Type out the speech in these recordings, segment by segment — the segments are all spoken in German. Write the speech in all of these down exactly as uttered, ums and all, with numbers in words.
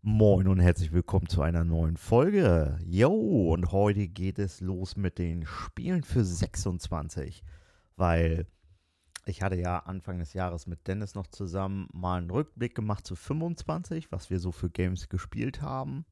Moin und herzlich willkommen zu einer neuen Folge. Jo, und heute geht es los mit den Spielen für sechsundzwanzig, weil ich hatte ja Anfang des Jahres mit Dennis noch zusammen mal einen Rückblick gemacht zu fünfundzwanzig, was wir so für Games gespielt haben.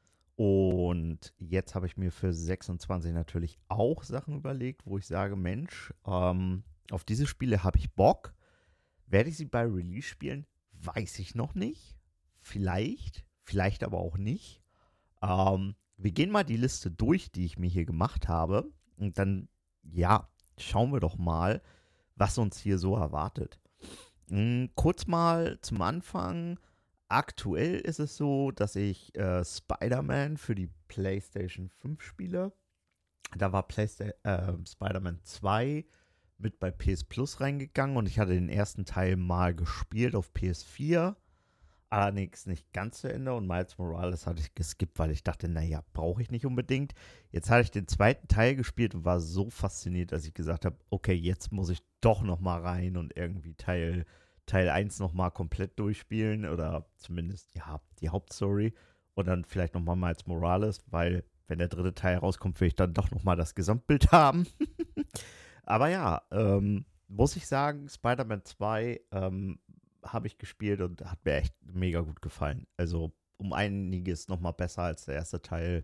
Und jetzt habe ich mir für sechsundzwanzig natürlich auch Sachen überlegt, wo ich sage, Mensch, ähm, auf diese Spiele habe ich Bock. Werde ich sie bei Release spielen? Weiß ich noch nicht. Vielleicht, vielleicht aber auch nicht. Ähm, wir gehen mal die Liste durch, die ich mir hier gemacht habe. Und dann, ja, schauen wir doch mal, was uns hier so erwartet. Hm, kurz mal zum Anfang. Aktuell ist es so, dass ich äh, Spider-Man für die PlayStation fünf spiele. Da war Playsta äh, Spider-Man zwei mit bei P S Plus reingegangen und ich hatte den ersten Teil mal gespielt auf P S vier. Allerdings nicht ganz zu Ende und Miles Morales hatte ich geskippt, weil ich dachte, naja, brauche ich nicht unbedingt. Jetzt hatte ich den zweiten Teil gespielt und war so fasziniert, dass ich gesagt habe, okay, jetzt muss ich doch noch mal rein und irgendwie Teil, Teil eins noch mal komplett durchspielen oder zumindest, ja, die Hauptstory und dann vielleicht noch mal Miles Morales, weil wenn der dritte Teil rauskommt, will ich dann doch noch mal das Gesamtbild haben. Aber ja, ähm, muss ich sagen, Spider-Man zwei ähm, habe ich gespielt und hat mir echt mega gut gefallen. Also um einiges nochmal besser als der erste Teil.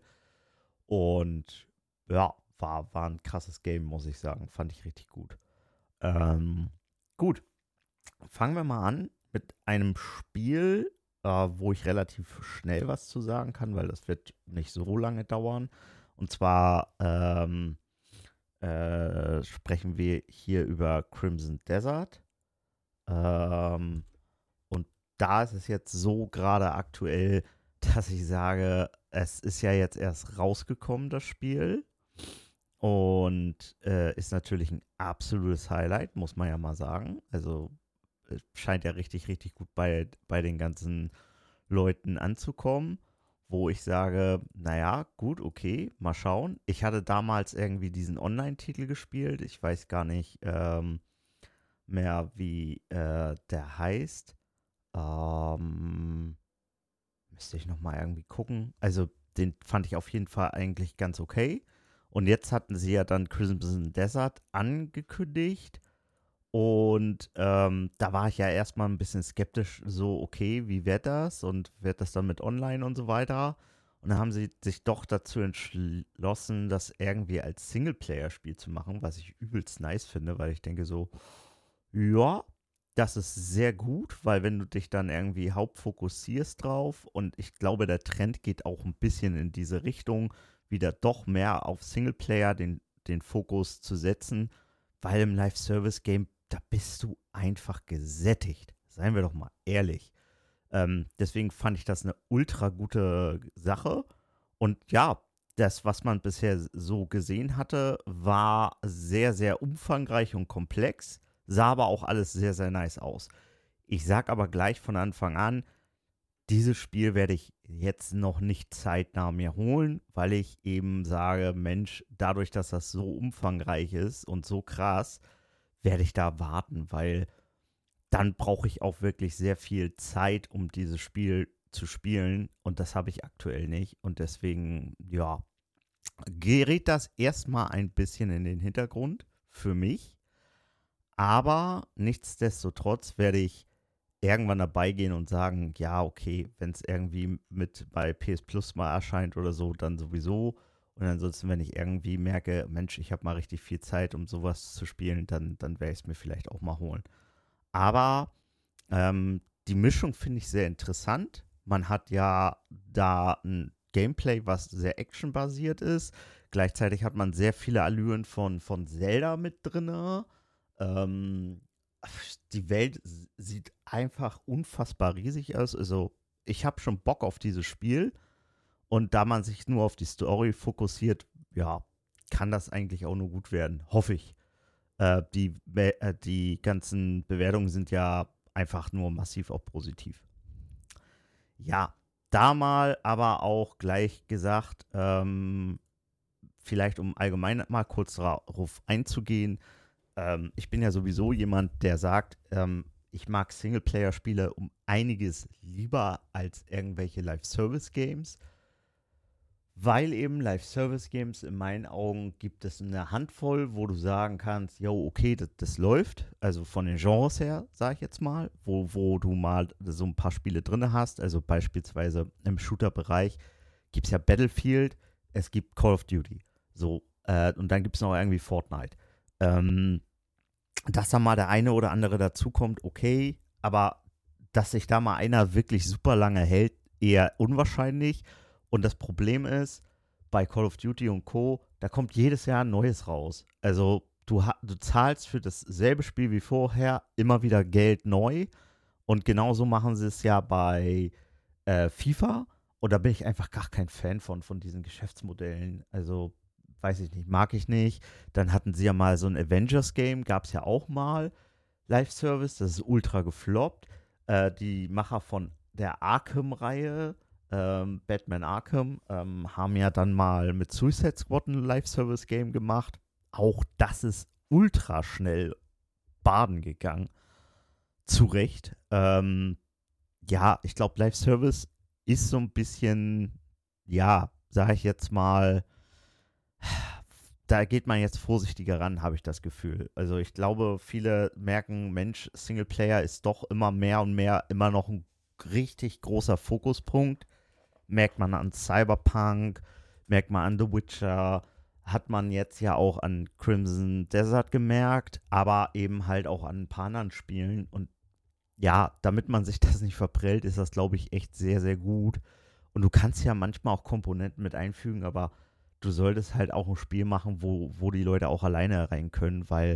Und ja, war, war ein krasses Game, muss ich sagen. Fand ich richtig gut. Ähm, gut, fangen wir mal an mit einem Spiel, äh, wo ich relativ schnell was zu sagen kann, weil das wird nicht so lange dauern. Und zwar ähm, äh, sprechen wir hier über Crimson Desert. Ähm, und da ist es jetzt so gerade aktuell, dass ich sage, es ist ja jetzt erst rausgekommen, das Spiel. Und äh, ist natürlich ein absolutes Highlight, muss man ja mal sagen. Also es scheint ja richtig, richtig gut bei, bei den ganzen Leuten anzukommen, wo ich sage, naja, gut, okay, mal schauen. Ich hatte damals irgendwie diesen Online-Titel gespielt. Ich weiß gar nicht ähm, mehr, wie äh, der heißt. Ähm, müsste ich nochmal irgendwie gucken. Also den fand ich auf jeden Fall eigentlich ganz okay. Und jetzt hatten sie ja dann Crimson Desert angekündigt. Und ähm, da war ich ja erstmal ein bisschen skeptisch, so, okay, wie wird das? Und wird das dann mit online und so weiter? Und dann haben sie sich doch dazu entschlossen, das irgendwie als Singleplayer-Spiel zu machen, was ich übelst nice finde, weil ich denke so, ja, das ist sehr gut, weil wenn du dich dann irgendwie hauptfokussierst drauf und ich glaube, der Trend geht auch ein bisschen in diese Richtung, wieder doch mehr auf Singleplayer den, den Fokus zu setzen, weil im Live-Service-Game, da bist du einfach gesättigt. Seien wir doch mal ehrlich. Ähm, deswegen fand ich das eine ultra gute Sache. Und ja, das, was man bisher so gesehen hatte, war sehr, sehr umfangreich und komplex, sah aber auch alles sehr, sehr nice aus. Ich sag aber gleich von Anfang an, dieses Spiel werde ich jetzt noch nicht zeitnah mir holen, weil ich eben sage, Mensch, dadurch, dass das so umfangreich ist und so krass, werde ich da warten, weil dann brauche ich auch wirklich sehr viel Zeit, um dieses Spiel zu spielen und das habe ich aktuell nicht und deswegen, ja, gerät das erstmal ein bisschen in den Hintergrund für mich, aber nichtsdestotrotz werde ich irgendwann dabei gehen und sagen, ja, okay, wenn es irgendwie mit bei P S Plus mal erscheint oder so, dann sowieso. Und ansonsten, wenn ich irgendwie merke, Mensch, ich habe mal richtig viel Zeit, um sowas zu spielen, dann, dann werde ich es mir vielleicht auch mal holen. Aber ähm, die Mischung finde ich sehr interessant. Man hat ja da ein Gameplay, was sehr actionbasiert ist. Gleichzeitig hat man sehr viele Allüren von, von Zelda mit drin. Ähm, die Welt sieht einfach unfassbar riesig aus. Also ich habe schon Bock auf dieses Spiel. Und da man sich nur auf die Story fokussiert, ja, kann das eigentlich auch nur gut werden. Hoffe ich. Äh, die, äh, die ganzen Bewertungen sind ja einfach nur massiv auch positiv. Ja, da mal aber auch gleich gesagt, ähm, vielleicht um allgemein mal kurz darauf einzugehen, ähm, ich bin ja sowieso jemand, der sagt, ähm, ich mag Singleplayer-Spiele um einiges lieber als irgendwelche Live-Service-Games, weil eben Live-Service-Games in meinen Augen gibt es eine Handvoll, wo du sagen kannst, jo, okay, das, das läuft, also von den Genres her, sag ich jetzt mal, wo, wo du mal so ein paar Spiele drin hast, also beispielsweise im Shooter-Bereich gibt es ja Battlefield, es gibt Call of Duty, so, äh, und dann gibt es noch irgendwie Fortnite. Ähm, dass da mal der eine oder andere dazukommt, okay, aber dass sich da mal einer wirklich super lange hält, eher unwahrscheinlich. Und das Problem ist, bei Call of Duty und Co., da kommt jedes Jahr ein neues raus. Also du, ha- du zahlst für dasselbe Spiel wie vorher immer wieder Geld neu. Und genauso machen sie es ja bei äh, FIFA. Und da bin ich einfach gar kein Fan von, von diesen Geschäftsmodellen. Also, weiß ich nicht, mag ich nicht. Dann hatten sie ja mal so ein Avengers-Game, gab es ja auch mal. Live-Service, das ist ultra gefloppt. Äh, die Macher von der Arkham-Reihe, ähm, Batman Arkham, ähm, haben ja dann mal mit Suicide Squad ein Live-Service-Game gemacht. Auch das ist ultra schnell baden gegangen. Zu Recht. Ähm, ja, ich glaube, Live-Service ist so ein bisschen, ja, sage ich jetzt mal, da geht man jetzt vorsichtiger ran, habe ich das Gefühl. Also ich glaube, viele merken, Mensch, Singleplayer ist doch immer mehr und mehr immer noch ein richtig großer Fokuspunkt. Merkt man an Cyberpunk, merkt man an The Witcher, hat man jetzt ja auch an Crimson Desert gemerkt, aber eben halt auch an ein paar anderen Spielen. Und ja, damit man sich das nicht verprellt, ist das, glaube ich, echt sehr, sehr gut. Und du kannst ja manchmal auch Komponenten mit einfügen, aber du solltest halt auch ein Spiel machen, wo, wo die Leute auch alleine rein können, weil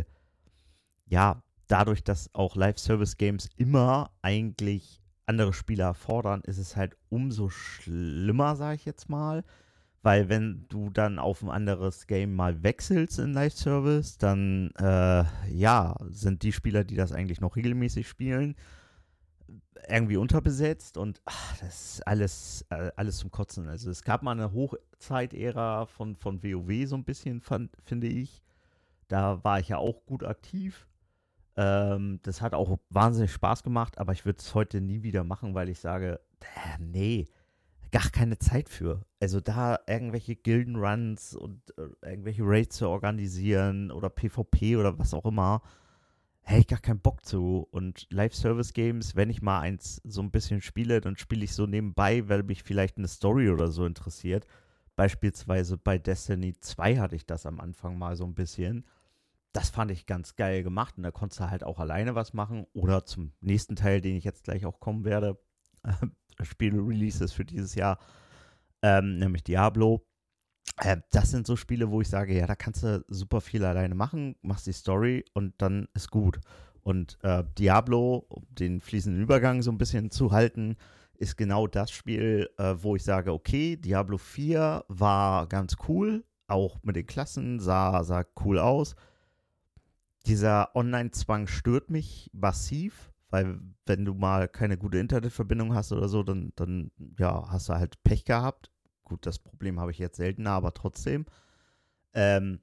ja, dadurch, dass auch Live-Service-Games immer eigentlich andere Spieler erfordern, ist es halt umso schlimmer, sage ich jetzt mal. Weil wenn du dann auf ein anderes Game mal wechselst in Live-Service, dann äh, ja, sind die Spieler, die das eigentlich noch regelmäßig spielen, irgendwie unterbesetzt und ach, das ist alles, äh, alles zum Kotzen. Also es gab mal eine Hochzeit-Ära von, von WoW so ein bisschen, fand, finde ich. Da war ich ja auch gut aktiv. Ähm, das hat auch wahnsinnig Spaß gemacht, aber ich würde es heute nie wieder machen, weil ich sage, äh, nee, gar keine Zeit für. Also da irgendwelche Gildenruns und äh, irgendwelche Raids zu organisieren oder PvP oder was auch immer, hätte ich gar keinen Bock zu. Und Live-Service-Games, wenn ich mal eins so ein bisschen spiele, dann spiele ich so nebenbei, weil mich vielleicht eine Story oder so interessiert. Beispielsweise bei Destiny zwei hatte ich das am Anfang mal so ein bisschen. Das fand ich ganz geil gemacht und da konntest du halt auch alleine was machen. Oder zum nächsten Teil, den ich jetzt gleich auch kommen werde, äh, Spiele-Releases für dieses Jahr, ähm, nämlich Diablo. Äh, das sind so Spiele, wo ich sage, ja, da kannst du super viel alleine machen, machst die Story und dann ist gut. Und äh, Diablo, um den fließenden Übergang so ein bisschen zu halten, ist genau das Spiel, äh, wo ich sage, okay, Diablo vier war ganz cool, auch mit den Klassen, sah, sah cool aus. Dieser Online-Zwang stört mich massiv, weil wenn du mal keine gute Internetverbindung hast oder so, dann, dann ja, hast du halt Pech gehabt. Gut, das Problem habe ich jetzt seltener, aber trotzdem. Ähm,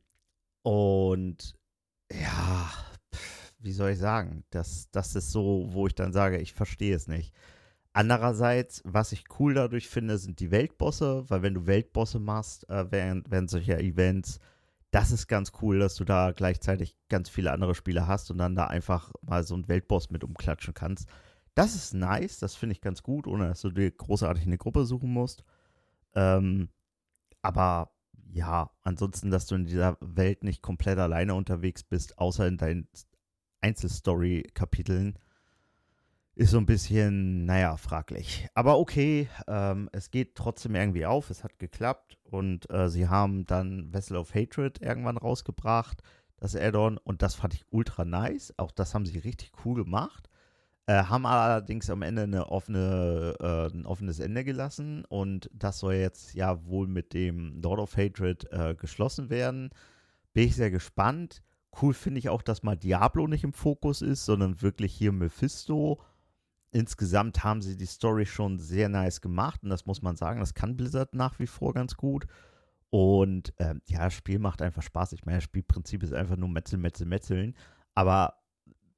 und ja, pf, wie soll ich sagen? Das, das ist so, wo ich dann sage, ich verstehe es nicht. Andererseits, was ich cool dadurch finde, sind die Weltbosse, weil wenn du Weltbosse machst, äh, während, während solcher Events, das ist ganz cool, dass du da gleichzeitig ganz viele andere Spiele hast und dann da einfach mal so einen Weltboss mit umklatschen kannst. Das ist nice, das finde ich ganz gut, ohne dass du dir großartig eine Gruppe suchen musst. Ähm, aber ja, ansonsten, dass du in dieser Welt nicht komplett alleine unterwegs bist, außer in deinen Einzelstory-Kapiteln, ist so ein bisschen, naja, fraglich. Aber okay, ähm, es geht trotzdem irgendwie auf, es hat geklappt und äh, sie haben dann Vessel of Hatred irgendwann rausgebracht, das Add-on, und das fand ich ultra nice. Auch das haben sie richtig cool gemacht. Äh, haben allerdings am Ende eine offene, äh, ein offenes Ende gelassen und das soll jetzt ja wohl mit dem Lord of Hatred äh, geschlossen werden. Bin ich sehr gespannt. Cool finde ich auch, dass mal Diablo nicht im Fokus ist, sondern wirklich hier Mephisto. Insgesamt haben sie die Story schon sehr nice gemacht und das muss man sagen, das kann Blizzard nach wie vor ganz gut. Und ähm, ja, das Spiel macht einfach Spaß. Ich meine, das Spielprinzip ist einfach nur Metzel, Metzel, Metzeln. Aber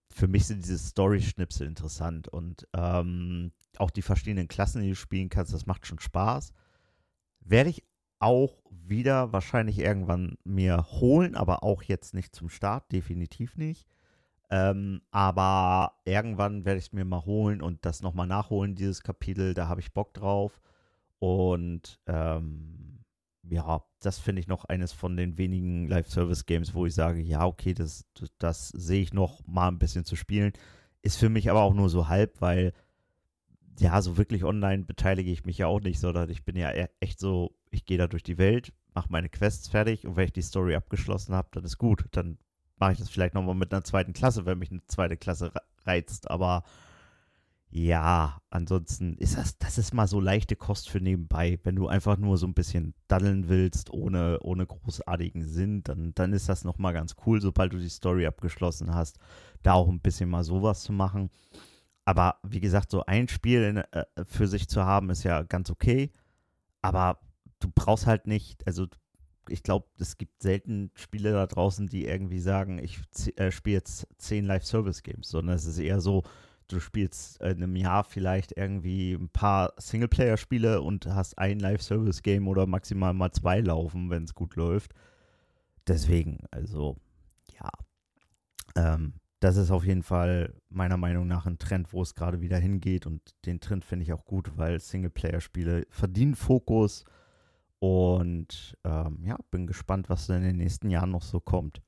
für mich sind diese Story-Schnipsel interessant und ähm, auch die verschiedenen Klassen, die du spielen kannst, das macht schon Spaß. Werde ich auch wieder wahrscheinlich irgendwann mir holen, aber auch jetzt nicht zum Start, definitiv nicht. Ähm, aber irgendwann werde ich es mir mal holen und das nochmal nachholen, dieses Kapitel, da habe ich Bock drauf. Und ähm, ja, das finde ich noch eines von den wenigen Live-Service-Games, wo ich sage, ja, okay, das, das, das sehe ich noch mal ein bisschen zu spielen. Ist für mich aber auch nur so halb, weil ja, so wirklich online beteilige ich mich ja auch nicht, sondern ich bin ja e- echt so, ich gehe da durch die Welt, mache meine Quests fertig und wenn ich die Story abgeschlossen habe, dann ist gut. Dann mache ich das vielleicht nochmal mit einer zweiten Klasse, wenn mich eine zweite Klasse reizt. Aber ja, ansonsten ist das, das ist mal so leichte Kost für nebenbei. Wenn du einfach nur so ein bisschen daddeln willst, ohne, ohne großartigen Sinn, dann, dann ist das nochmal ganz cool, sobald du die Story abgeschlossen hast, da auch ein bisschen mal sowas zu machen. Aber wie gesagt, so ein Spiel in, äh, für sich zu haben, ist ja ganz okay. Aber du brauchst halt nicht, also ich glaube, es gibt selten Spiele da draußen, die irgendwie sagen, ich äh, spiele jetzt zehn Live-Service-Games, sondern es ist eher so, du spielst in einem Jahr vielleicht irgendwie ein paar Singleplayer-Spiele und hast ein Live-Service-Game oder maximal mal zwei laufen, wenn es gut läuft. Deswegen, also, ja. Ähm, das ist auf jeden Fall meiner Meinung nach ein Trend, wo es gerade wieder hingeht und den Trend finde ich auch gut, weil Singleplayer-Spiele verdienen Fokus und ähm, ja, bin gespannt, was in den nächsten Jahren noch so kommt.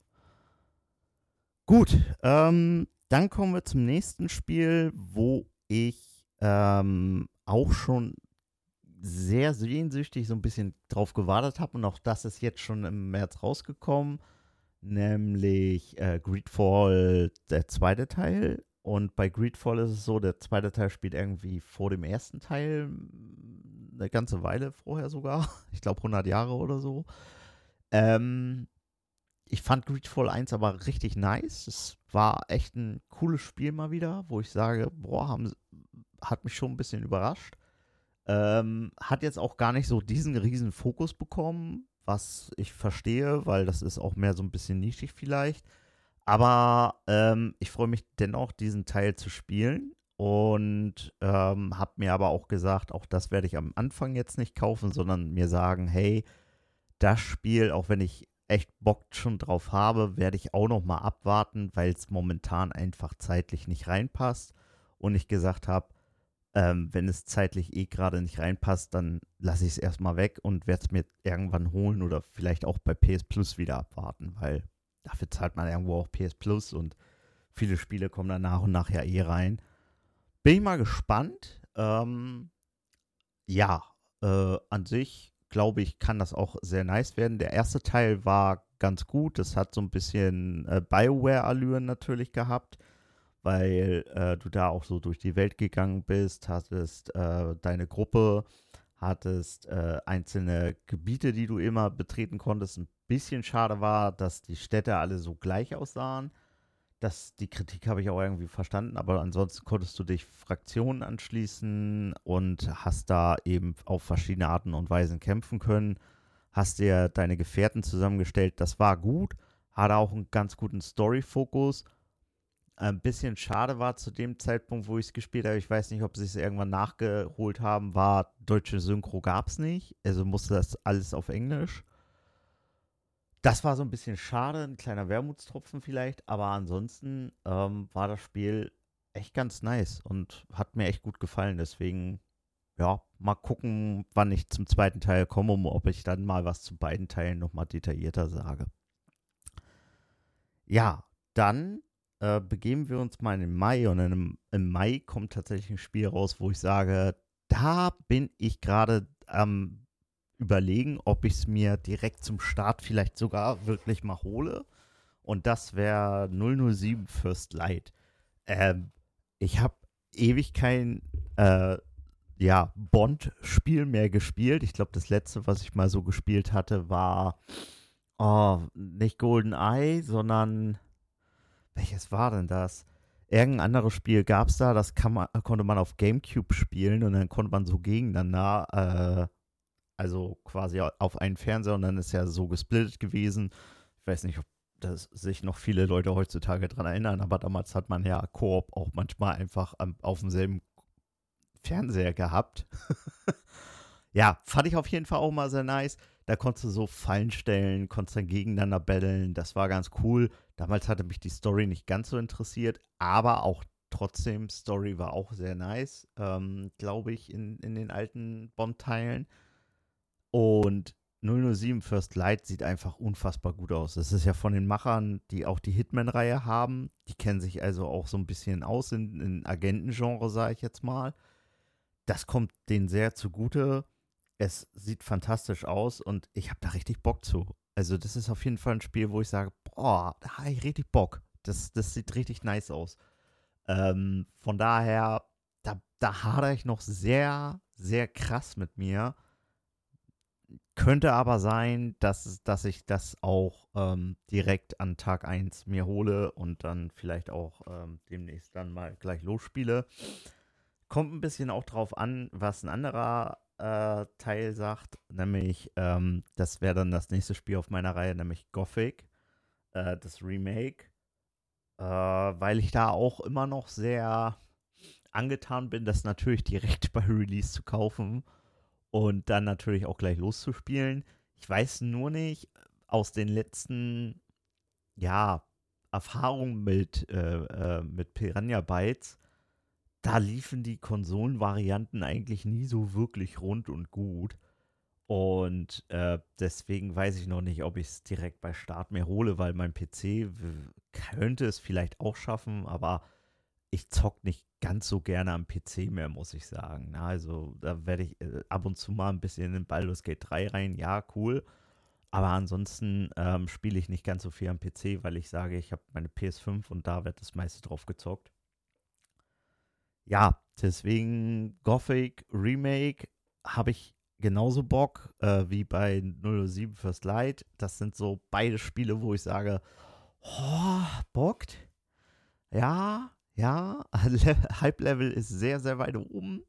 Gut, ähm, dann kommen wir zum nächsten Spiel, wo ich ähm, auch schon sehr sehnsüchtig so ein bisschen drauf gewartet habe und auch das ist jetzt schon im März rausgekommen, nämlich äh, Greedfall, der zweite Teil. Und bei Greedfall ist es so, der zweite Teil spielt irgendwie vor dem ersten Teil, eine ganze Weile vorher sogar, ich glaube hundert Jahre oder so. Ähm, ich fand Greedfall eins aber richtig nice. Es war echt ein cooles Spiel mal wieder, wo ich sage, boah, haben, hat mich schon ein bisschen überrascht. Ähm, hat jetzt auch gar nicht so diesen riesen Fokus bekommen, was ich verstehe, weil das ist auch mehr so ein bisschen nischig vielleicht. Aber ähm, ich freue mich dennoch, diesen Teil zu spielen und ähm, habe mir aber auch gesagt, auch das werde ich am Anfang jetzt nicht kaufen, sondern mir sagen, hey, das Spiel, auch wenn ich echt Bock schon drauf habe, werde ich auch noch mal abwarten, weil es momentan einfach zeitlich nicht reinpasst und ich gesagt habe, ähm, wenn es zeitlich eh gerade nicht reinpasst, dann lasse ich es erstmal weg und werde es mir irgendwann holen oder vielleicht auch bei P S Plus wieder abwarten, weil dafür zahlt man irgendwo auch P S Plus und viele Spiele kommen dann nach und nach ja eh rein. Bin ich mal gespannt. Ähm, ja, äh, an sich glaube ich, kann das auch sehr nice werden. Der erste Teil war ganz gut. Das hat so ein bisschen äh, BioWare-Allüren natürlich gehabt, weil äh, du da auch so durch die Welt gegangen bist, hattest äh, deine Gruppe, hattest äh, einzelne Gebiete, die du immer betreten konntest. Ein bisschen schade war, dass die Städte alle so gleich aussahen. Das, die Kritik habe ich auch irgendwie verstanden, aber ansonsten konntest du dich Fraktionen anschließen und hast da eben auf verschiedene Arten und Weisen kämpfen können. Hast dir deine Gefährten zusammengestellt, das war gut, hatte auch einen ganz guten Story-Fokus. Ein bisschen schade war zu dem Zeitpunkt, wo ich es gespielt habe, ich weiß nicht, ob sie es irgendwann nachgeholt haben, war deutsche Synchro gab es nicht, also musste das alles auf Englisch. Das war so ein bisschen schade, ein kleiner Wermutstropfen vielleicht, aber ansonsten ähm, war das Spiel echt ganz nice und hat mir echt gut gefallen. Deswegen, ja, mal gucken, wann ich zum zweiten Teil komme und ob ich dann mal was zu beiden Teilen nochmal detaillierter sage. Ja, dann äh, begeben wir uns mal in den Mai und im, im Mai kommt tatsächlich ein Spiel raus, wo ich sage, da bin ich gerade am überlegen, ob ich es mir direkt zum Start vielleicht sogar wirklich mal hole. Und das wäre null null sieben First Light. Ähm, ich habe ewig kein äh, ja, Bond-Spiel mehr gespielt. Ich glaube, das letzte, was ich mal so gespielt hatte, war oh, nicht GoldenEye, sondern welches war denn das? Irgendein anderes Spiel gab es da, das kann man, konnte man auf GameCube spielen und dann konnte man so gegeneinander, äh, also quasi auf einen Fernseher und dann ist ja so gesplittet gewesen. Ich weiß nicht, ob dass sich noch viele Leute heutzutage dran erinnern, aber damals hat man ja Koop auch manchmal einfach am, auf demselben Fernseher gehabt. Ja, fand ich auf jeden Fall auch mal sehr nice. Da konntest du so Fallen stellen, konntest dann gegeneinander battlen. Das war ganz cool. Damals hatte mich die Story nicht ganz so interessiert, aber auch trotzdem, Story war auch sehr nice, ähm, glaube ich, in, in den alten Bond-Teilen. Und null null sieben First Light sieht einfach unfassbar gut aus. Das ist ja von den Machern, die auch die Hitman-Reihe haben. Die kennen sich also auch so ein bisschen aus in, in Agentengenre, sage ich jetzt mal. Das kommt denen sehr zugute. Es sieht fantastisch aus und ich habe da richtig Bock zu. Also das ist auf jeden Fall ein Spiel, wo ich sage, boah, da habe ich richtig Bock. Das, das sieht richtig nice aus. Ähm, von daher, da, da hadere ich noch sehr, sehr krass mit mir. Könnte aber sein, dass, dass ich das auch ähm, direkt an Tag eins mir hole und dann vielleicht auch ähm, demnächst dann mal gleich losspiele. Kommt ein bisschen auch drauf an, was ein anderer äh, Teil sagt, nämlich ähm, das wäre dann das nächste Spiel auf meiner Reihe, nämlich Gothic, äh, das Remake, äh, weil ich da auch immer noch sehr angetan bin, das natürlich direkt bei Release zu kaufen und dann natürlich auch gleich loszuspielen. Ich weiß nur nicht, aus den letzten, ja, Erfahrungen mit, äh, äh, mit Piranha Bytes, da liefen die Konsolenvarianten eigentlich nie so wirklich rund und gut. Und äh, deswegen weiß ich noch nicht, ob ich es direkt bei Start mir hole, weil mein P C w- könnte es vielleicht auch schaffen, aber ich zock nicht ganz so gerne am P C mehr, muss ich sagen. Na, also da werde ich äh, ab und zu mal ein bisschen in Baldur's Gate drei rein, ja, cool. Aber ansonsten ähm, spiele ich nicht ganz so viel am P C, weil ich sage, ich habe meine P S fünf und da wird das meiste drauf gezockt. Ja, deswegen Gothic Remake habe ich genauso Bock äh, wie bei null null sieben First Light. Das sind so beide Spiele, wo ich sage, oh, bockt. Ja, ja, Hype-Level ist sehr, sehr weit oben.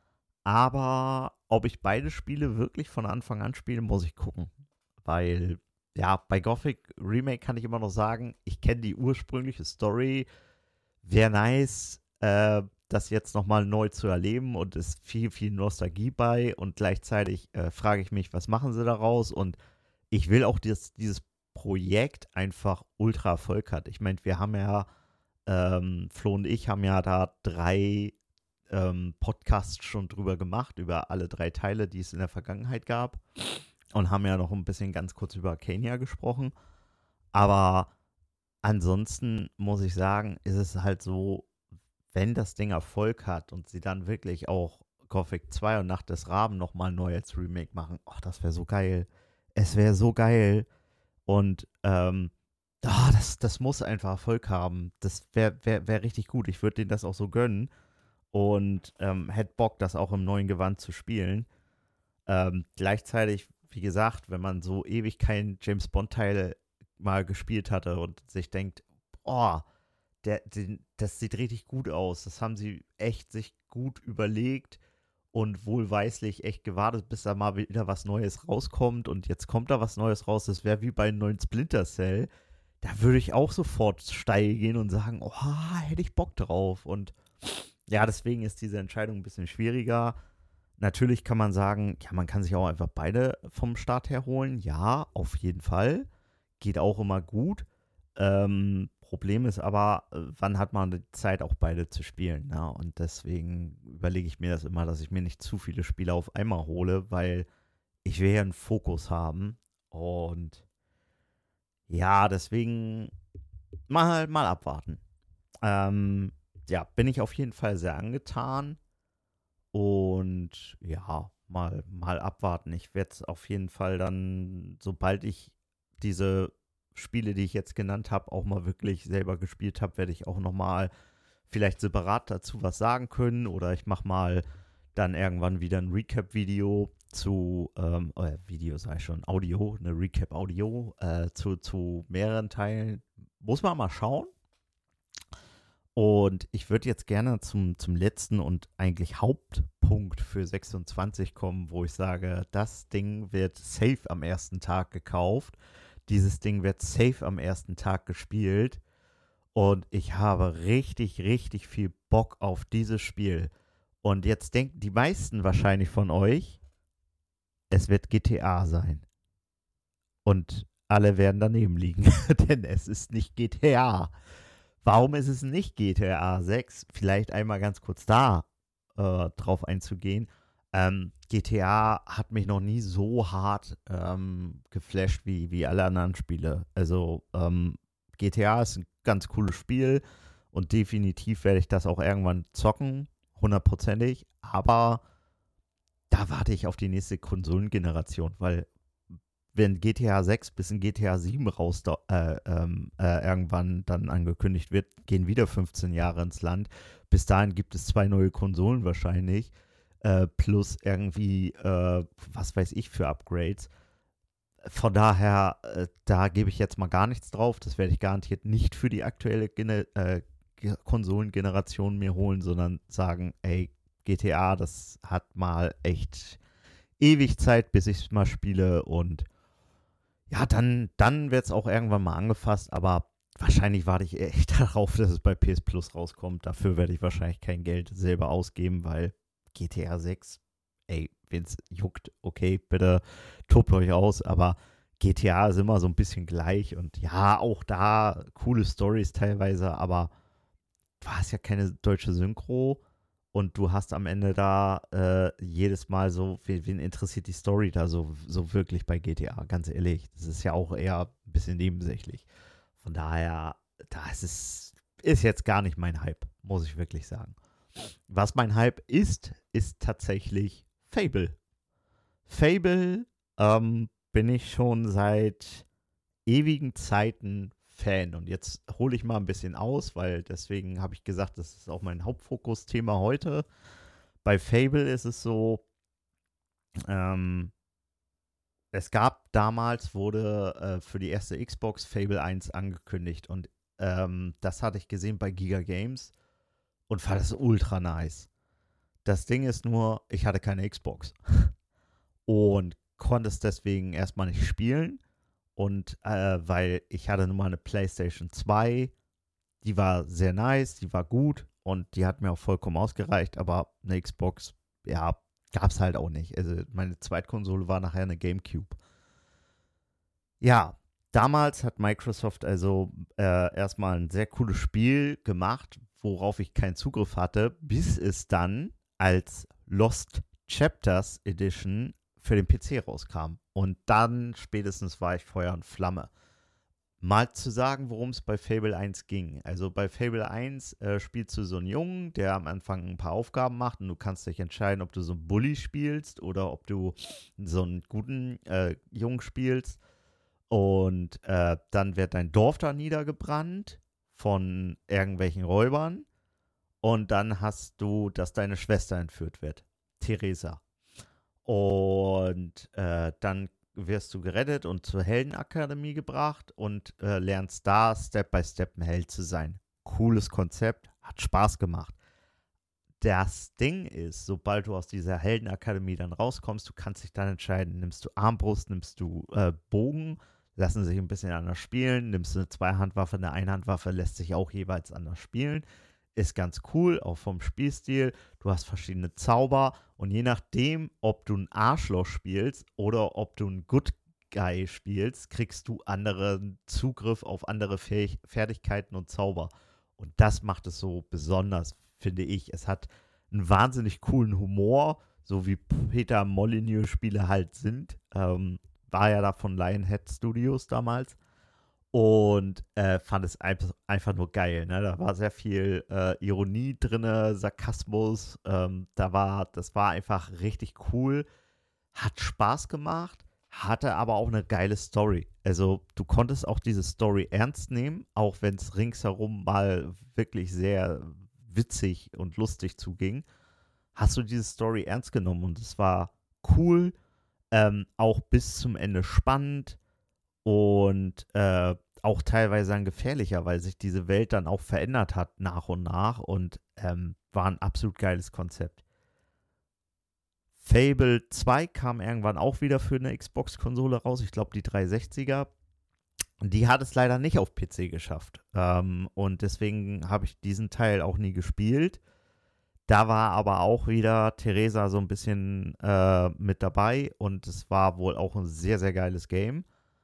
Aber ob ich beide Spiele wirklich von Anfang an spiele, muss ich gucken. Weil, ja, bei Gothic Remake kann ich immer noch sagen, ich kenne die ursprüngliche Story. Wäre nice, äh, das jetzt nochmal neu zu erleben und ist viel, viel Nostalgie bei. Und gleichzeitig äh, frage ich mich, was machen sie daraus? Und ich will auch, dass dieses Projekt einfach ultra Erfolg hat. Ich meine, wir haben ja, ähm, Flo und ich haben ja da drei ähm, Podcasts schon drüber gemacht, über alle drei Teile, die es in der Vergangenheit gab. Und haben ja noch ein bisschen ganz kurz über Arcania gesprochen. Aber ansonsten muss ich sagen, ist es halt so, wenn das Ding Erfolg hat und sie dann wirklich auch Gothic zwei und Nacht des Raben nochmal neu als Remake machen, ach, das wäre so geil. Es wäre so geil. Und ähm, ah, das, das muss einfach Erfolg haben. Das wäre wär, wär richtig gut. Ich würde denen das auch so gönnen. Und ähm, hätte Bock, das auch im neuen Gewand zu spielen. Ähm, gleichzeitig, wie gesagt, wenn man so ewig keinen James Bond-Teil mal gespielt hatte und sich denkt, boah, der, den, das sieht richtig gut aus. Das haben sie echt sich gut überlegt und wohlweislich echt gewartet, bis da mal wieder was Neues rauskommt. Und jetzt kommt da was Neues raus. Das wäre wie bei einem neuen Splinter Cell. Da würde ich auch sofort steil gehen und sagen, oh, hätte ich Bock drauf. Und ja, deswegen ist diese Entscheidung ein bisschen schwieriger. Natürlich kann man sagen, ja, man kann sich auch einfach beide vom Start her holen. Ja, auf jeden Fall. Geht auch immer gut. Ähm, Problem ist aber, äh, wann hat man die Zeit, auch beide zu spielen? Ne? Und deswegen überlege ich mir das immer, dass ich mir nicht zu viele Spiele auf einmal hole, weil ich will ja einen Fokus haben. Und ja, deswegen mal, mal abwarten. Ähm, ja, bin ich auf jeden Fall sehr angetan. Und ja, mal, mal abwarten. Ich werde es auf jeden Fall dann, sobald ich diese Spiele, die ich jetzt genannt habe, auch mal wirklich selber gespielt habe, werde ich auch nochmal vielleicht separat dazu was sagen können. Oder ich mache mal dann irgendwann wieder ein Recap-Video zu, ähm, äh, Video sage ich schon, Audio, eine Recap-Audio äh, zu, zu mehreren Teilen. Muss man mal schauen. Und ich würde jetzt gerne zum, zum letzten und eigentlich Hauptpunkt für sechsundzwanzig kommen, wo ich sage, das Ding wird safe am ersten Tag gekauft. dieses Ding wird safe am ersten Tag gespielt und ich habe richtig, richtig viel Bock auf dieses Spiel. Und jetzt denken die meisten wahrscheinlich von euch, es wird G T A sein. Und alle werden daneben liegen, denn es ist nicht G T A. Warum ist es nicht G T A sechs? Vielleicht einmal ganz kurz da äh, drauf einzugehen. Ähm, G T A hat mich noch nie so hart ähm, geflasht wie, wie alle anderen Spiele. Also ähm, G T A ist ein ganz cooles Spiel und definitiv werde ich das auch irgendwann zocken, hundertprozentig. Aber da warte ich auf die nächste Konsolengeneration, weil wenn G T A sechs bis in G T A sieben raus äh, ähm, äh, irgendwann dann angekündigt wird, gehen wieder fünfzehn Jahre ins Land. Bis dahin gibt es zwei neue Konsolen wahrscheinlich, äh, plus irgendwie, äh, was weiß ich, für Upgrades. Von daher, äh, da gebe ich jetzt mal gar nichts drauf. Das werde ich garantiert nicht für die aktuelle Gene äh, Konsolengeneration mir holen, sondern sagen, ey, G T A, das hat mal echt ewig Zeit, bis ich es mal spiele und ja, dann, dann wird es auch irgendwann mal angefasst, aber wahrscheinlich warte ich echt darauf, dass es bei P S Plus rauskommt. Dafür werde ich wahrscheinlich kein Geld selber ausgeben, weil G T A sechs, ey, wenn es juckt, okay, bitte tobt euch aus, aber G T A ist immer so ein bisschen gleich und ja, auch da coole Storys teilweise, aber du hast ja keine deutsche Synchro. Und du hast am Ende da äh, jedes Mal so, wen, wen interessiert die Story da so, so wirklich bei G T A, ganz ehrlich. Das ist ja auch eher ein bisschen nebensächlich. Von daher, das ist, ist jetzt gar nicht mein Hype, muss ich wirklich sagen. Was mein Hype ist, ist tatsächlich Fable. Fable ähm, bin ich schon seit ewigen Zeiten Fan. Und jetzt hole ich mal ein bisschen aus, weil deswegen habe ich gesagt, das ist auch mein Hauptfokusthema heute. Bei Fable ist es so, ähm, es gab damals, wurde äh, für die erste Xbox Fable eins angekündigt und ähm, das hatte ich gesehen bei Giga Games und fand das ultra nice. Das Ding ist nur, ich hatte keine Xbox und konnte es deswegen erstmal nicht spielen. Und äh, weil ich hatte nun mal eine PlayStation zwei, die war sehr nice, die war gut und die hat mir auch vollkommen ausgereicht, aber eine Xbox, ja, gab es halt auch nicht. Also meine Zweitkonsole war nachher eine GameCube. Ja, damals hat Microsoft also äh, erstmal ein sehr cooles Spiel gemacht, worauf ich keinen Zugriff hatte, bis es dann als Lost Chapters Edition für den P C rauskam. Und dann spätestens war ich Feuer und Flamme. Mal zu sagen, worum es bei Fable eins ging. Also bei Fable eins äh, spielst du so einen Jungen, der am Anfang ein paar Aufgaben macht und du kannst dich entscheiden, ob du so einen Bully spielst oder ob du so einen guten äh, Jungen spielst. Und äh, dann wird dein Dorf da niedergebrannt von irgendwelchen Räubern. Und dann hast du, dass deine Schwester entführt wird, Theresa. Und äh, dann wirst du gerettet und zur Heldenakademie gebracht und äh, lernst da Step by Step ein Held zu sein. Cooles Konzept, hat Spaß gemacht. Das Ding ist, sobald du aus dieser Heldenakademie dann rauskommst, du kannst dich dann entscheiden, nimmst du Armbrust, nimmst du äh, Bogen, lassen sich ein bisschen anders spielen, nimmst du eine Zweihandwaffe, eine Einhandwaffe, lässt sich auch jeweils anders spielen. Ist ganz cool, auch vom Spielstil. Du hast verschiedene Zauber und je nachdem, ob du ein Arschloch spielst oder ob du ein Good Guy spielst, kriegst du anderen Zugriff auf andere Fähig- Fertigkeiten und Zauber. Und das macht es so besonders, finde ich. Es hat einen wahnsinnig coolen Humor, so wie Peter Molyneux-Spiele halt sind. Ähm, war ja da von Lionhead Studios damals. Und äh, fand es einfach, einfach nur geil. Ne? Da war sehr viel äh, Ironie drin, Sarkasmus. Ähm, da war, das war einfach richtig cool. Hat Spaß gemacht, hatte aber auch eine geile Story. Also du konntest auch diese Story ernst nehmen, auch wenn es ringsherum mal wirklich sehr witzig und lustig zuging. Hast du diese Story ernst genommen und es war cool, ähm, auch bis zum Ende spannend. Und äh, auch teilweise dann gefährlicher, weil sich diese Welt dann auch verändert hat nach und nach und ähm, war ein absolut geiles Konzept. Fable zwei kam irgendwann auch wieder für eine Xbox-Konsole raus, ich glaube die dreihundertsechziger. Die hat es leider nicht auf P C geschafft. Ähm, und deswegen habe ich diesen Teil auch nie gespielt. Da war aber auch wieder Theresa so ein bisschen äh, mit dabei und es war wohl auch ein sehr, sehr geiles Game.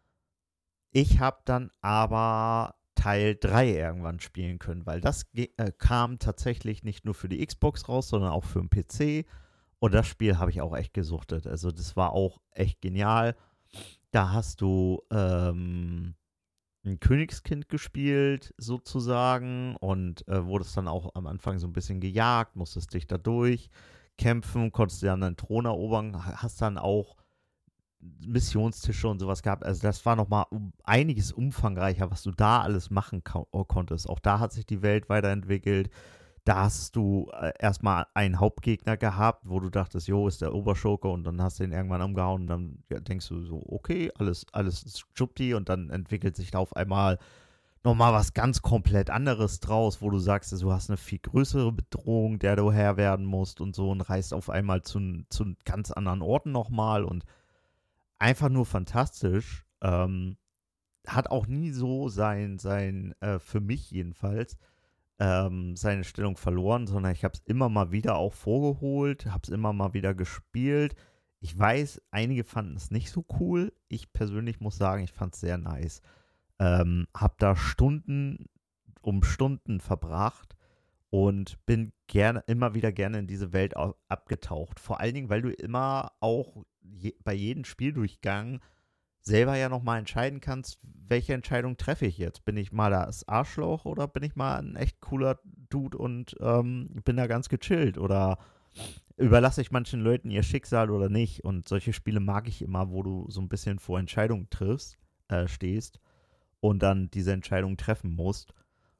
Ich habe dann aber Teil drei irgendwann spielen können, weil das ge- äh, kam tatsächlich nicht nur für die Xbox raus, sondern auch für den P C. Und das Spiel habe ich auch echt gesuchtet. Also das war auch echt genial. Da hast du ähm, ein Königskind gespielt, sozusagen, und äh, wurdest dann auch am Anfang so ein bisschen gejagt, musstest dich da durchkämpfen, konntest dir dann einen Thron erobern, hast dann auch Missionstische und sowas gehabt. Also das war nochmal um einiges umfangreicher, was du da alles machen konntest. Auch da hat sich die Welt weiterentwickelt. Da hast du äh, erstmal einen Hauptgegner gehabt, wo du dachtest, jo, ist der Oberschurke, und dann hast du ihn irgendwann umgehauen und dann ja, denkst du so, okay, alles, alles schuppi, und dann entwickelt sich da auf einmal nochmal was ganz komplett anderes draus, wo du sagst, du hast eine viel größere Bedrohung, der du Herr werden musst und so, und reist auf einmal zu, zu ganz anderen Orten nochmal und einfach nur fantastisch. Ähm, hat auch nie so sein, sein äh, für mich jedenfalls, ähm, seine Stellung verloren, sondern ich habe es immer mal wieder auch vorgeholt, habe es immer mal wieder gespielt. Ich weiß, einige fanden es nicht so cool. Ich persönlich muss sagen, ich fand es sehr nice. Ähm, habe da Stunden um Stunden verbracht und bin gerne, immer wieder gerne in diese Welt au- abgetaucht. Vor allen Dingen, weil du immer auch je, bei jedem Spieldurchgang selber ja nochmal entscheiden kannst, welche Entscheidung treffe ich jetzt. Bin ich mal das Arschloch oder bin ich mal ein echt cooler Dude und ähm, bin da ganz gechillt? Oder überlasse ich manchen Leuten ihr Schicksal oder nicht? Und solche Spiele mag ich immer, wo du so ein bisschen vor Entscheidungen triffst, äh, stehst und dann diese Entscheidung treffen musst.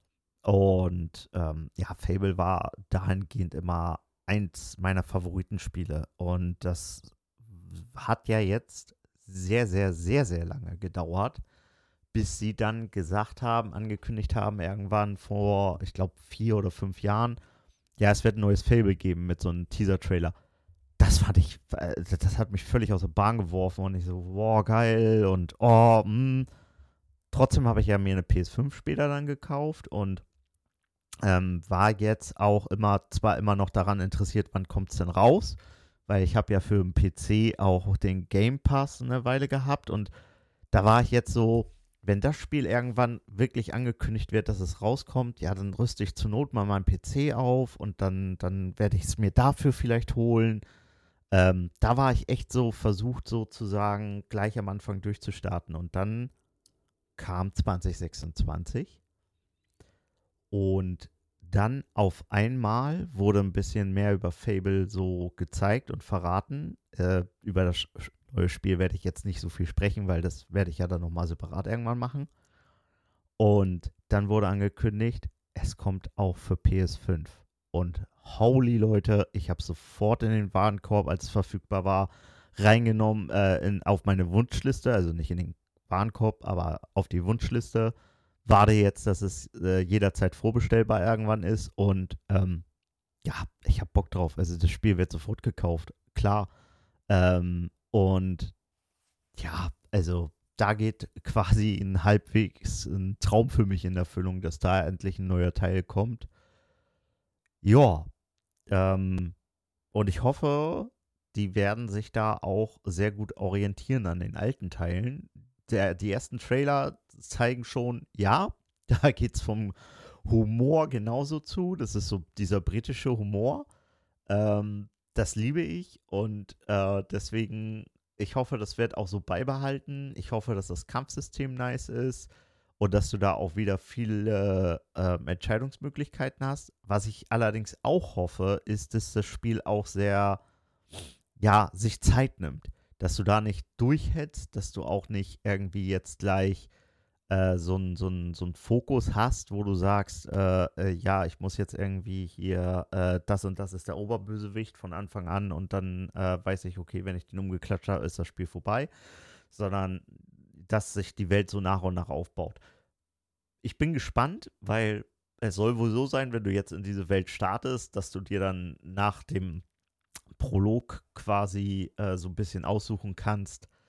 Und ähm, ja, Fable war dahingehend immer eins meiner Favoritenspiele. Und das hat ja jetzt sehr, sehr, sehr, sehr lange gedauert, bis sie dann gesagt haben, angekündigt haben, irgendwann vor, ich glaube, vier oder fünf Jahren, ja, es wird ein neues Fable geben mit so einem Teaser-Trailer. Das fand ich, äh, das hat mich völlig aus der Bahn geworfen und ich so, wow, geil und oh, mh. Trotzdem habe ich ja mir eine P S fünf später dann gekauft und ähm, war jetzt auch immer, zwar immer noch daran interessiert, wann kommt es denn raus, weil ich habe ja für den P C auch den Game Pass eine Weile gehabt und da war ich jetzt so, wenn das Spiel irgendwann wirklich angekündigt wird, dass es rauskommt, ja, dann rüste ich zur Not mal meinen P C auf und dann, dann werde ich es mir dafür vielleicht holen. Ähm, da war ich echt so versucht, sozusagen gleich am Anfang durchzustarten und dann kam zwanzig sechsundzwanzig und dann auf einmal wurde ein bisschen mehr über Fable so gezeigt und verraten. Äh, über das neue Spiel werde ich jetzt nicht so viel sprechen, weil das werde ich ja dann nochmal separat irgendwann machen. Und dann wurde angekündigt, es kommt auch für P S fünf. Und holy Leute, ich habe sofort in den Warenkorb, als es verfügbar war, reingenommen äh, in, auf meine Wunschliste, also nicht in den Warenkorb, aber auf die Wunschliste. Warte jetzt, dass es äh, jederzeit vorbestellbar irgendwann ist und ähm, ja, ich habe Bock drauf. Also das Spiel wird sofort gekauft, klar. Ähm, und ja, also da geht quasi ein halbwegs ein Traum für mich in Erfüllung, dass da endlich ein neuer Teil kommt. Ja, ähm, und ich hoffe, die werden sich da auch sehr gut orientieren an den alten Teilen. Der, die ersten Trailer zeigen schon, ja, da geht es vom Humor genauso zu. Das ist so dieser britische Humor. Ähm, das liebe ich und äh, deswegen, ich hoffe, das wird auch so beibehalten. Ich hoffe, dass das Kampfsystem nice ist und dass du da auch wieder viele äh, Entscheidungsmöglichkeiten hast. Was ich allerdings auch hoffe, ist, dass das Spiel auch sehr, ja, sich Zeit nimmt. Dass du da nicht durchhetzt, dass du auch nicht irgendwie jetzt gleich äh, so einen so so ein Fokus hast, wo du sagst, äh, äh, ja, ich muss jetzt irgendwie hier, äh, das und das ist der Oberbösewicht von Anfang an und dann äh, weiß ich, okay, wenn ich den umgeklatscht habe, ist das Spiel vorbei, sondern dass sich die Welt so nach und nach aufbaut. Ich bin gespannt, weil es soll wohl so sein, wenn du jetzt in diese Welt startest, dass du dir dann nach dem Prolog quasi äh, so ein bisschen aussuchen kannst,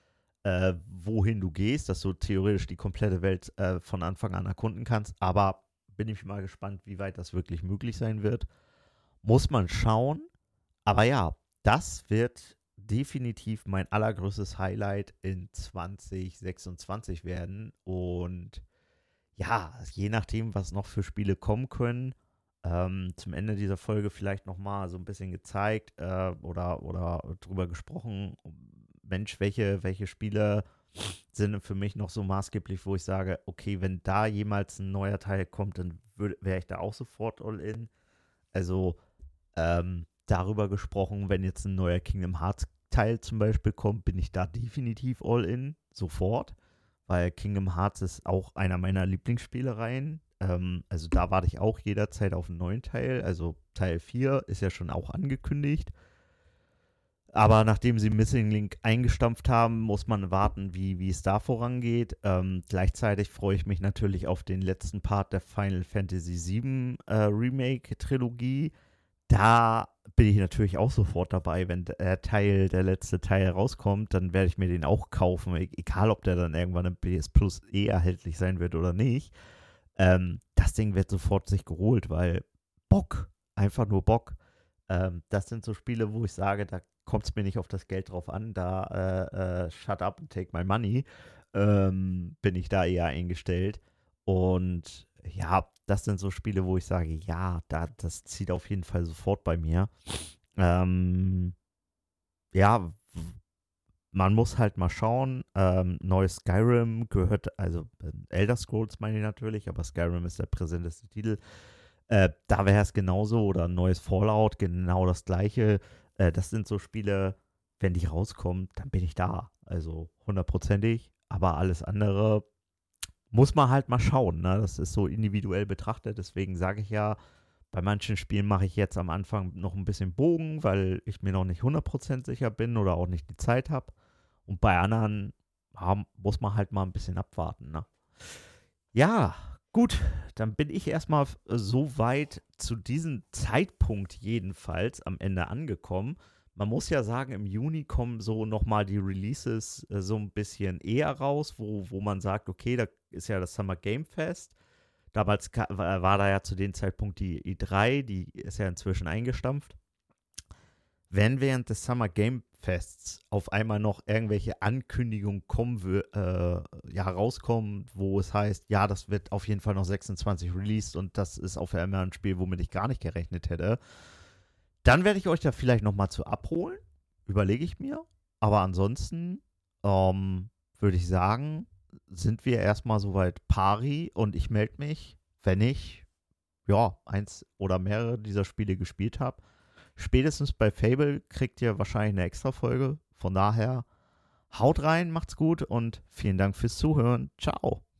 äh, wohin du gehst, dass du theoretisch die komplette Welt äh, von Anfang an erkunden kannst. Aber bin ich mal gespannt, wie weit das wirklich möglich sein wird. Muss man schauen. Aber ja, das wird definitiv mein allergrößtes Highlight in zwanzig sechsundzwanzig werden. Und ja, je nachdem, was noch für Spiele kommen können, ähm, zum Ende dieser Folge vielleicht nochmal so ein bisschen gezeigt äh, oder, oder drüber gesprochen, Mensch, welche, welche Spiele sind für mich noch so maßgeblich, wo ich sage, okay, wenn da jemals ein neuer Teil kommt, dann wäre ich da auch sofort all in. Also ähm, darüber gesprochen, wenn jetzt ein neuer Kingdom Hearts Teil zum Beispiel kommt, bin ich da definitiv all in, sofort, weil Kingdom Hearts ist auch einer meiner Lieblingsspielereien. Ähm, also da warte ich auch jederzeit auf einen neuen Teil. Also Teil vier ist ja schon auch angekündigt. Aber nachdem sie Missing Link eingestampft haben, muss man warten, wie, wie es da vorangeht. Ähm, gleichzeitig freue ich mich natürlich auf den letzten Part der Final Fantasy sieben äh, Remake-Trilogie. Da bin ich natürlich auch sofort dabei, wenn der Teil, der letzte Teil rauskommt, dann werde ich mir den auch kaufen, e- egal ob der dann irgendwann im P S Plus eh erhältlich sein wird oder nicht. Ähm, das Ding wird sofort sich geholt, weil Bock, einfach nur Bock. Ähm, das sind so Spiele, wo ich sage, da kommt es mir nicht auf das Geld drauf an, da äh, äh, shut up and take my money, ähm, bin ich da eher eingestellt. Und ja, das sind so Spiele, wo ich sage, ja, da, das zieht auf jeden Fall sofort bei mir. Ähm, ja, man muss halt mal schauen. Ähm, neues Skyrim gehört, also äh, Elder Scrolls meine ich natürlich, aber Skyrim ist der präsenteste Titel. Äh, da wäre es genauso oder ein neues Fallout, genau das gleiche. Äh, das sind so Spiele, wenn die rauskommen, dann bin ich da. Also hundertprozentig. Aber alles andere muss man halt mal schauen. Ne? Das ist so individuell betrachtet. Deswegen sage ich ja, bei manchen Spielen mache ich jetzt am Anfang noch ein bisschen Bogen, weil ich mir noch nicht hundert Prozent sicher bin oder auch nicht die Zeit habe. Und bei anderen ja, muss man halt mal ein bisschen abwarten. Ne? Ja, gut, dann bin ich erstmal so weit zu diesem Zeitpunkt jedenfalls am Ende angekommen. Man muss ja sagen, im Juni kommen so nochmal die Releases äh, so ein bisschen eher raus, wo, wo man sagt, okay, da ist ja das Summer Game Fest. Damals ka- war war da ja zu dem Zeitpunkt die E drei, die ist ja inzwischen eingestampft. Wenn während des Summer Game Fests auf einmal noch irgendwelche Ankündigungen kommen, wö- äh, ja, rauskommen, wo es heißt, ja, das wird auf jeden Fall noch sechsundzwanzig released und das ist auf einmal ein Spiel, womit ich gar nicht gerechnet hätte, dann werde ich euch da vielleicht nochmal zu abholen. Überlege ich mir. Aber ansonsten ähm, würde ich sagen, sind wir erstmal soweit pari und ich melde mich, wenn ich ja, eins oder mehrere dieser Spiele gespielt habe. Spätestens bei Fable kriegt ihr wahrscheinlich eine extra Folge. Von daher, haut rein, macht's gut und vielen Dank fürs Zuhören. Ciao.